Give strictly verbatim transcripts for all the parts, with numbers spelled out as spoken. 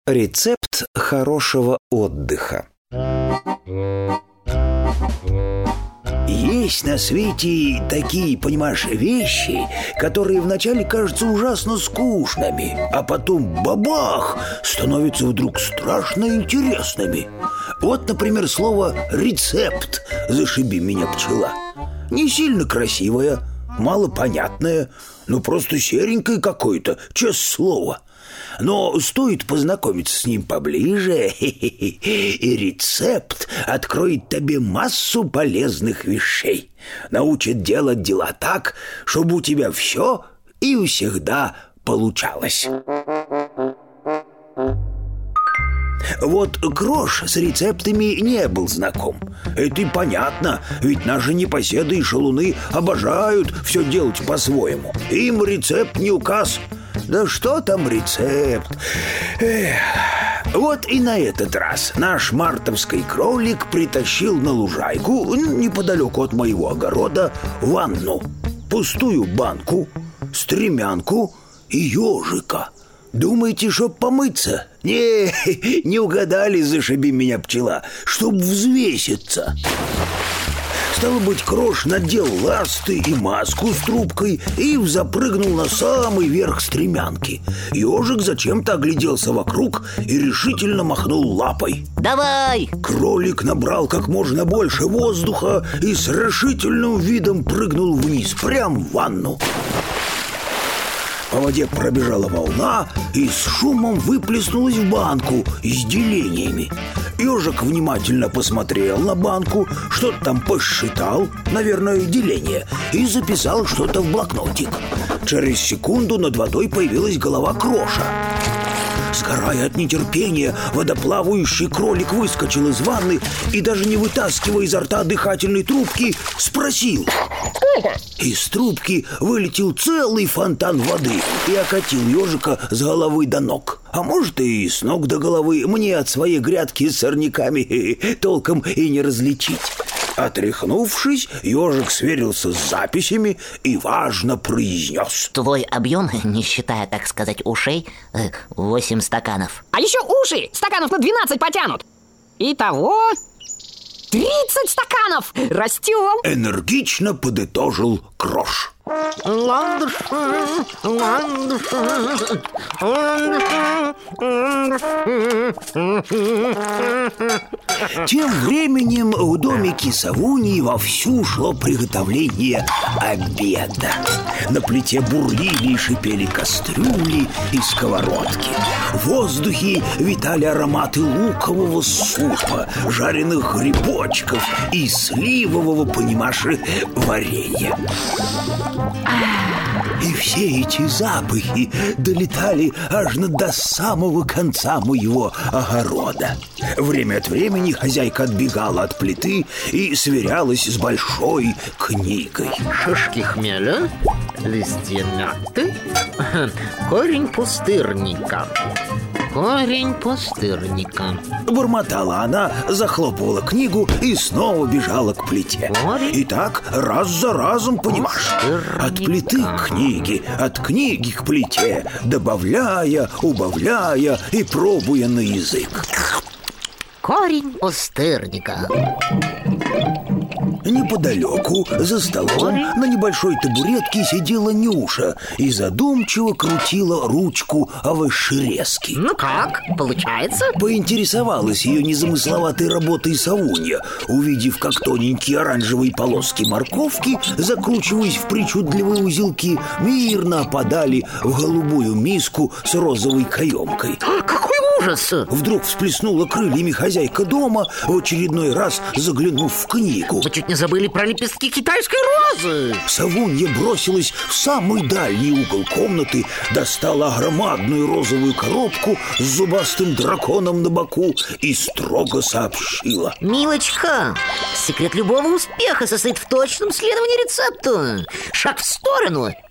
Рецепт хорошего отдыха. Есть на свете такие, понимаешь, вещи, которые вначале кажутся ужасно скучными, а потом бабах, становятся вдруг страшно интересными. Вот, например, слово «рецепт», зашиби меня, пчела. Не сильно красивое, малопонятное, ну просто серенькое какое-то, честное слово. Но стоит познакомиться с ним поближе, и рецепт откроет тебе массу полезных вещей. Научит делать дела так, чтобы у тебя все и всегда получалось. Вот Крош с рецептами не был знаком. Это и понятно, ведь наши непоседы и шалуны обожают все делать по-своему. Им рецепт не указ. Да что там рецепт? Эх. Вот и на этот раз наш мартовский кролик притащил на лужайку неподалеку от моего огорода ванну, пустую банку, стремянку и ежика. Думаете, чтоб помыться? Не, не угадали, зашиби меня, пчела, чтоб взвеситься. Стало быть, Крош надел ласты и маску с трубкой и запрыгнул на самый верх стремянки. Ежик зачем-то огляделся вокруг и решительно махнул лапой. Давай! Кролик набрал как можно больше воздуха и с решительным видом прыгнул вниз, прямо в ванну. По воде пробежала волна и с шумом выплеснулась в банку с делениями. Ежик внимательно посмотрел на банку, что-то там посчитал, наверное, деление, и записал что-то в блокнотик. Через секунду над водой появилась голова Кроша. Сгорая от нетерпения, водоплавающий кролик выскочил из ванны и, даже не вытаскивая изо рта дыхательной трубки, спросил. Из трубки вылетел целый фонтан воды и окатил ежика с головы до ног. А может, и с ног до головы, мне от своей грядки с сорняками толком и не различить. Отряхнувшись, ежик сверился с записями и важно произнес. Твой объем, не считая, так сказать, ушей, восемь стаканов. А еще уши стаканов на двенадцать потянут. Итого тридцать стаканов. Растем. Энергично подытожил Крош. Тем временем в домике Савуньи вовсю шло приготовление обеда. На плите бурлили и шипели кастрюли и сковородки. В воздухе витали ароматы лукового супа, жареных грибочков и сливового, понимаешь, варенья. И все эти запахи долетали аж до самого конца моего огорода. Время от времени хозяйка отбегала от плиты и сверялась с большой книгой. Шишки хмеля, листья мяты, корень пустырника. Корень пустырника. Бормотала она, захлопывала книгу и снова бежала к плите. Корень? И так раз за разом, понимаешь, пустырника. От плиты к книге, от книги к плите, добавляя, убавляя и пробуя на язык. Корень пустырника. Неподалеку, за столом, на небольшой табуретке сидела Нюша и задумчиво крутила ручку овощерезки. Ну как, получается? Поинтересовалась ее незамысловатой работой Савунья, увидев, как тоненькие оранжевые полоски морковки, закручиваясь в причудливые узелки, мирно опадали в голубую миску с розовой каемкой. Какой ужас! Вдруг всплеснула крыльями хозяйка дома, в очередной раз заглянув в книгу. Вы чуть не забыли про лепестки китайской розы. Савунья бросилась в самый дальний угол комнаты, достала громадную розовую коробку с зубастым драконом на боку и строго сообщила. Милочка, секрет любого успеха состоит в точном следовании рецепту. Шаг в сторону,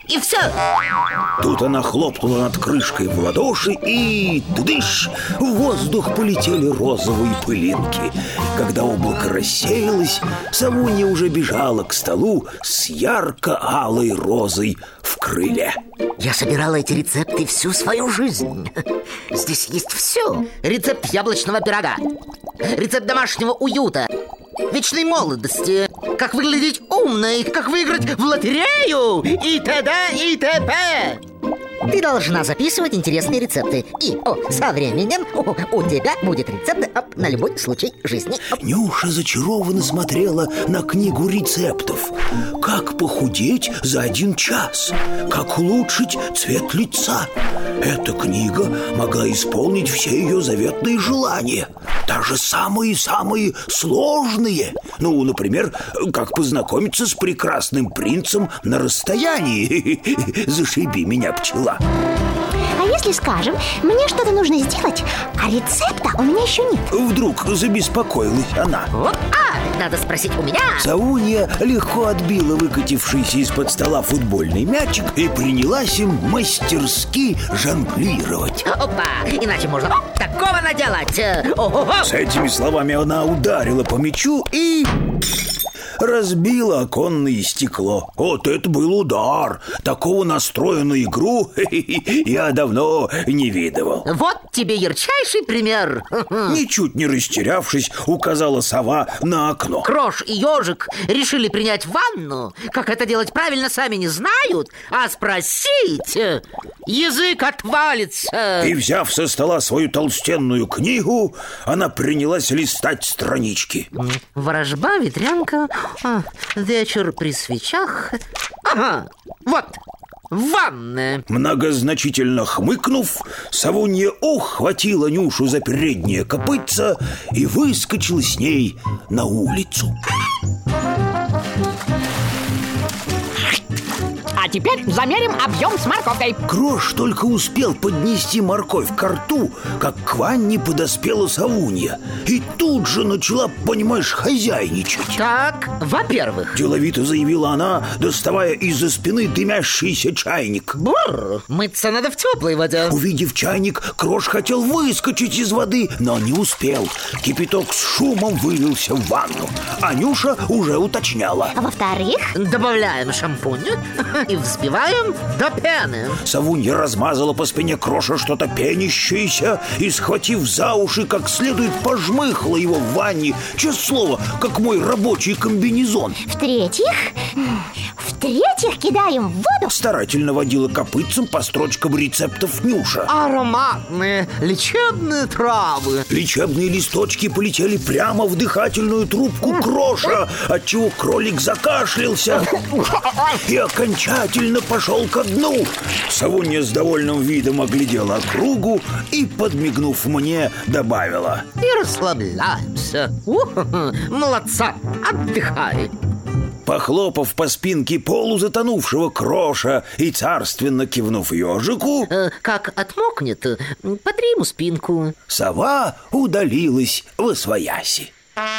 и все. Тут она хлопнула над крышкой в ладоши, и тыдыш, в воздух полетели розовые пылинки. Когда облако рассеялось, Савунья уже бежала к столу с ярко-алой розой в крыле. Я собирала эти рецепты всю свою жизнь. Здесь есть все. Рецепт яблочного пирога, рецепт домашнего уюта, вечной молодости, как выглядеть умной, как выиграть в лотерею и т.д. и т.п. Ты должна записывать интересные рецепты. И о, со временем о, у тебя будет рецепт о, на любой случай жизни. Нюша зачарованно смотрела на книгу рецептов. Как похудеть за один час? Как улучшить цвет лица? Эта книга могла исполнить все ее заветные желания. Даже самые-самые сложные. Ну, например, как познакомиться с прекрасным принцем на расстоянии. Зашиби меня, пчела. А если, скажем, мне что-то нужно сделать, а рецепта у меня еще нет? Вдруг забеспокоилась она. Вот, а, надо спросить у меня. Савунья легко отбила выкатившийся из-под стола футбольный мячик и принялась им мастерски жонглировать. Опа, иначе можно оп, такого наделать. Ого-го. С этими словами она ударила по мячу и... разбила оконное стекло. Вот это был удар. Такого настроя на игру я давно не видывал. Вот тебе ярчайший пример. Ничуть не растерявшись, указала сова на окно. Крош и ежик решили принять ванну. Как это делать правильно, сами не знают. А спросить язык отвалится. И, взяв со стола свою толстенную книгу, она принялась листать странички. Ворожба, ветрянка, а, вечер при свечах. Ага, вот, ванная. Многозначительно хмыкнув, Савунья ухватила Нюшу за переднее копытце и выскочила с ней на улицу. А теперь замерим объем с морковкой. Крош только успел поднести морковь ко рту, как к ванне подоспела Савунья. И тут же начала, понимаешь, хозяйничать. Так, во-первых, деловито заявила она, доставая из-за спины дымящийся чайник. Бррр, мыться надо в теплой воде. Увидев чайник, Крош хотел выскочить из воды, но не успел. Кипяток с шумом вылился в ванну. А Нюша уже уточняла. А во-вторых? Добавляем шампунь и взбиваем до пены. Савунья размазала по спине Кроша что-то пенящееся и, схватив за уши, как следует пожмыхала его в ванне. Честное слово, как мой рабочий комбинезон. В-третьих, в-третьих, кидаем в воду. Старательно водила копытцем по строчкам рецептов Нюша. Ароматные лечебные травы. Лечебные листочки полетели прямо в дыхательную трубку Кроша, отчего кролик закашлялся и окончательно пошел ко дну. Савунья с довольным видом оглядела округу и, подмигнув мне, добавила: и расслабляемся. У-ху-ху, молодца, отдыхай. Похлопав по спинке полузатонувшего Кроша и царственно кивнув ежику, э, как отмокнет, потри ему спинку. Сова удалилась восвояси.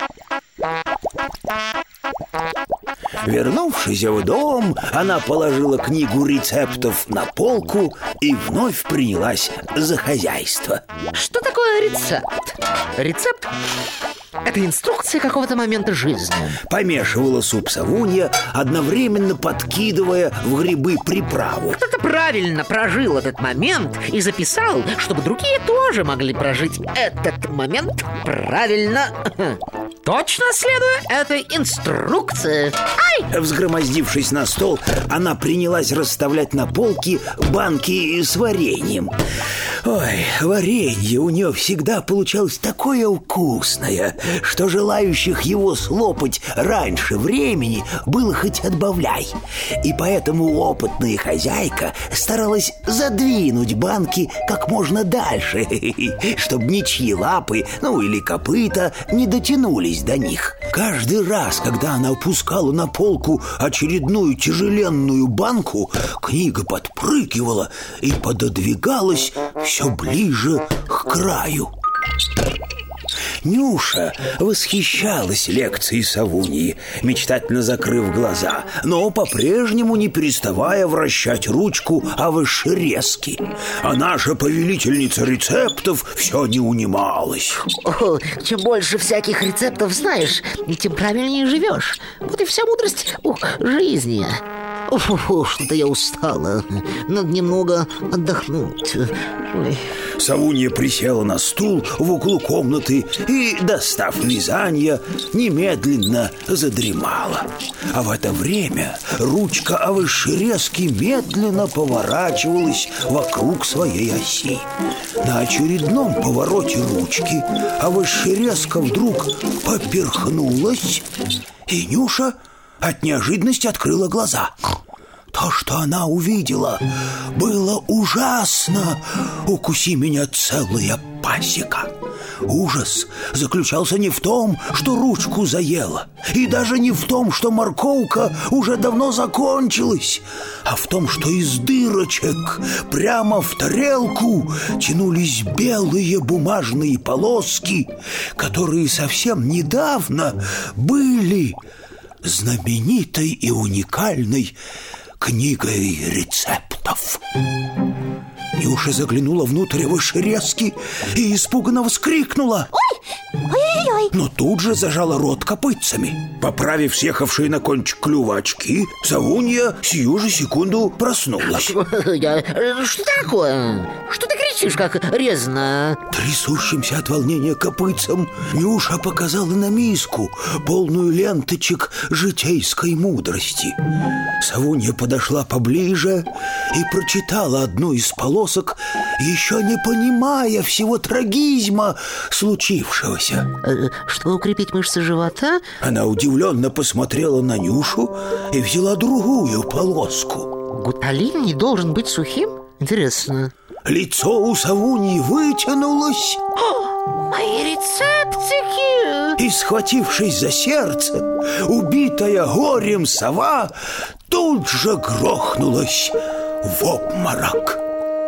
Вернувшись в дом, она положила книгу рецептов на полку и вновь принялась за хозяйство. Что такое рецепт? Рецепт – это инструкция какого-то момента жизни. Помешивала суп Савунья, одновременно подкидывая в грибы приправу. Кто-то правильно прожил этот момент и записал, чтобы другие тоже могли прожить этот момент правильно. Точно следуя этой инструкции. Ай! Взгромоздившись на стол, она принялась расставлять на полке банки с вареньем. Ой, варенье у нее всегда получалось такое вкусное, что желающих его слопать раньше времени было хоть отбавляй. И поэтому опытная хозяйка старалась задвинуть банки как можно дальше, чтобы ничьи лапы, ну или копыта, не дотянулись до них. Каждый раз, когда она опускала на полку очередную тяжеленную банку, книга подпрыгивала и пододвигалась все ближе к краю. Нюша восхищалась лекцией Савуньи, мечтательно закрыв глаза, но по-прежнему не переставая вращать ручку авышерезки. А наша повелительница рецептов все не унималась. О, чем больше всяких рецептов знаешь, тем правильнее живешь. Вот и вся мудрость ух, жизни. Фу-фу, что-то я устала. Надо немного отдохнуть. Ой. Савунья присела на стул в углу комнаты и, достав вязанье, немедленно задремала. А в это время ручка авышерезки медленно поворачивалась вокруг своей оси. На очередном повороте ручки авышерезка вдруг поперхнулась, и Нюша от неожиданности открыла глаза. То, что она увидела, было ужасно. Укуси меня целая пасека. Ужас заключался не в том, что ручку заела, и даже не в том, что морковка уже давно закончилась, а в том, что из дырочек прямо в тарелку тянулись белые бумажные полоски, которые совсем недавно были знаменитой и уникальной книгой рецептов. Нюша заглянула внутрь авышерезки и испуганно вскрикнула. Ой! Ой-ой-ой! Но тут же зажала рот копытцами. Поправив съехавшие на кончик клюва очки, Савунья сию же секунду проснулась. Я... Что такое? Что ты кричишь, как резано? Трясущимся от волнения копытцем Нюша показала на миску, полную ленточек житейской мудрости. Савунья подошла поближе и прочитала одну из полосок, еще не понимая всего трагизма случившегося. Чтобы укрепить мышцы живота? Она удивленно посмотрела на Нюшу и взяла другую полоску. Гуталин не должен быть сухим? Интересно. Лицо у Савуньи вытянулось. Мои рецептики! И, схватившись за сердце, убитая горем сова тут же грохнулась в обморок.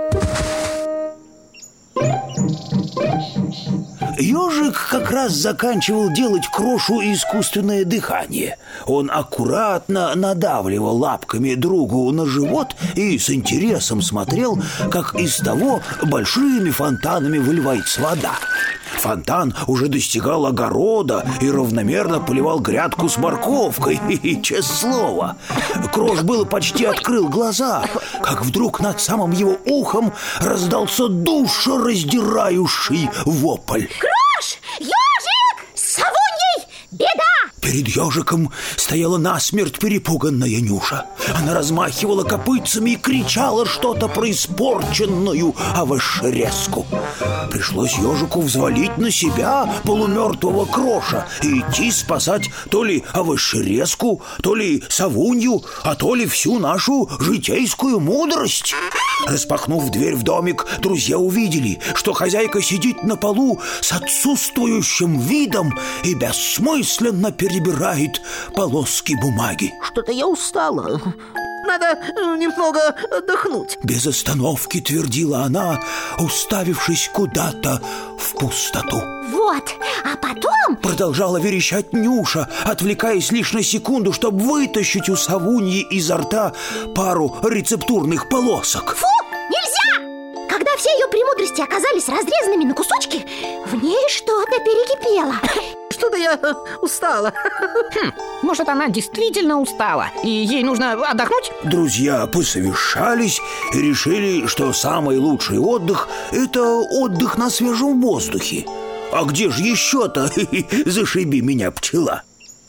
Ежик как раз заканчивал делать Крошу искусственное дыхание. Он аккуратно надавливал лапками другу на живот и с интересом смотрел, как из того большими фонтанами выливается вода. Фонтан уже достигал огорода и равномерно поливал грядку с морковкой. И, честное слово, Крош было почти открыл глаза, как вдруг над самым его ухом раздался душераздирающий вопль. Крош! Ежик! С Савуньей беда! Перед ежиком стояла насмерть перепуганная Нюша. Она размахивала копытцами и кричала что-то про испорченную авышерезку. Пришлось ежику взвалить на себя полумертвого Кроша и идти спасать то ли авышерезку, то ли Савунью, а то ли всю нашу житейскую мудрость. Распахнув дверь в домик, друзья увидели, что хозяйка сидит на полу с отсутствующим видом и бессмысленно перебирает полоски бумаги. Что-то я устала. Надо немного отдохнуть. Без остановки твердила она, уставившись куда-то в пустоту. Вот, а потом... Продолжала верещать Нюша, отвлекаясь лишь на секунду, чтобы вытащить у Савуньи изо рта пару рецептурных полосок. Фу, нельзя! Когда все ее премудрости оказались разрезанными на кусочки, в ней что-то перекипело. Что-то я устала. Хм, может, она действительно устала, и ей нужно отдохнуть? Друзья посовещались и решили, что самый лучший отдых – это отдых на свежем воздухе. А где же еще-то, зашиби меня, пчела?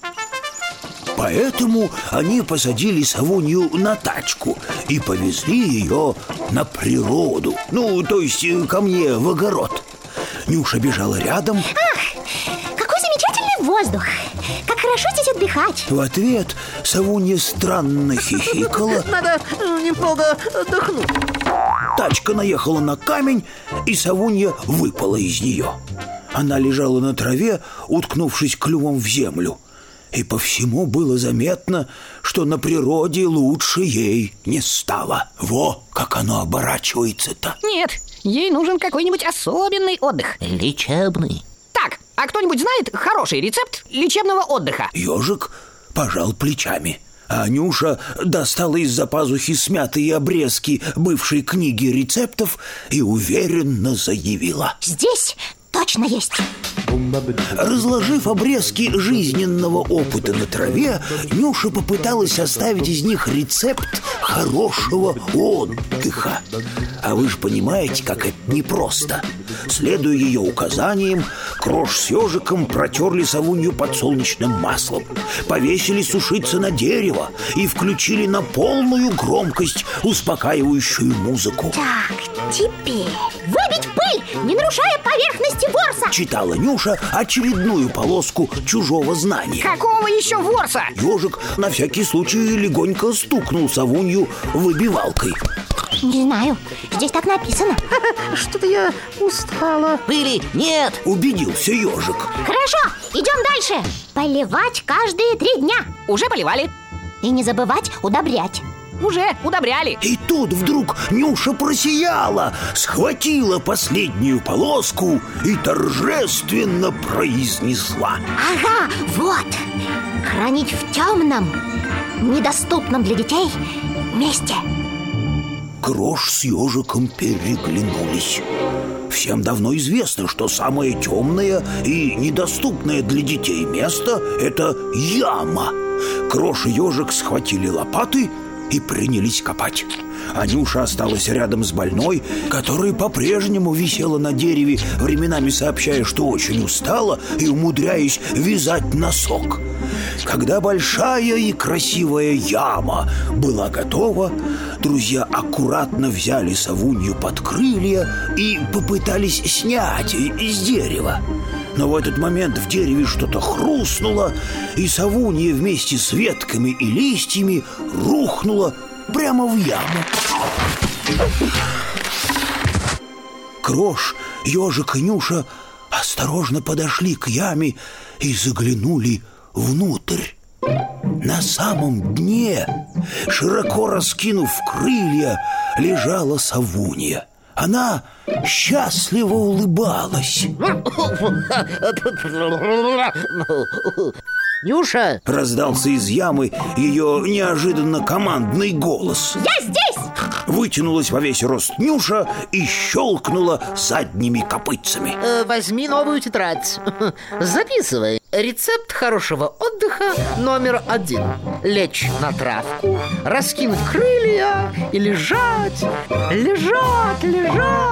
Поэтому они посадили Савунью на тачку и повезли ее на природу. Ну, то есть ко мне в огород. Нюша бежала рядом. Ах, какой замечательный воздух! Как хорошо здесь отдыхать! В ответ Савунья странно хихикала. Надо немного отдохнуть. Тачка наехала на камень, и Савунья выпала из нее. Она лежала на траве, уткнувшись клювом в землю. И по всему было заметно, что на природе лучше ей не стало. Во, как оно оборачивается-то. Нет, ей нужен какой-нибудь особенный отдых. Лечебный. Так, А кто-нибудь знает хороший рецепт лечебного отдыха? Ежик пожал плечами, а Нюша достала из-за пазухи смятые обрезки бывшей книги рецептов и уверенно заявила: здесь точно есть. Разложив обрезки жизненного опыта на траве, Нюша попыталась оставить из них рецепт хорошего отдыха. А вы же понимаете, как это непросто. Следуя ее указаниям, Крош с Ежиком протерли совунью подсолнечным маслом, повесили сушиться на дерево и включили на полную громкость успокаивающую музыку. Так, теперь выбить пыль, не нарушая поверхности ворса. Читала Нюша очередную полоску чужого знания. Какого еще ворса? Ежик на всякий случай легонько стукнул совунью выбивалкой. Не знаю, здесь так написано. Что-то я устала. Пыли нет. Убедился Ежик. Хорошо, идем дальше. Поливать каждые три дня. Уже поливали. И не забывать удобрять. Уже удобряли. И тут вдруг Нюша просияла, схватила последнюю полоску и торжественно произнесла: Ага, вот. Хранить в темном, недоступном для детей месте. Крош с Ежиком переглянулись. Всем давно известно, что самое темное и недоступное для детей место – это яма. Крош и Ежик схватили лопаты и принялись копать. А Нюша осталась рядом с больной, которая по-прежнему висела на дереве, временами сообщая, что очень устала, и умудряясь вязать носок. Когда большая и красивая яма была готова, друзья аккуратно взяли совунью под крылья и попытались снять из дерева. Но в этот момент в дереве что-то хрустнуло, и совунья вместе с ветками и листьями рухнула прямо в яму. Крош, Ежик и Нюша осторожно подошли к яме и заглянули внутрь. На самом дне, широко раскинув крылья, лежала совунья. Она счастливо улыбалась. Нюша! Раздался из ямы ее неожиданно командный голос. Я здесь! Вытянулась во весь рост Нюша и щелкнула задними копытцами. Э, возьми новую тетрадь. Записывай. Рецепт хорошего отдыха номер один. Лечь на травку, раскинуть крылья и лежать, лежать, лежать.